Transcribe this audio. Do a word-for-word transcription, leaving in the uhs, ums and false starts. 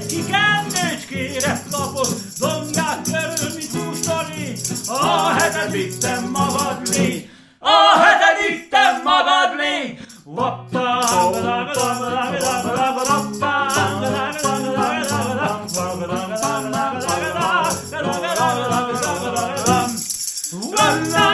ki kendőcskére lapot, zongát körül, mint hústori, a hetedik te magadni, a hetedik te magadni. Hoppá,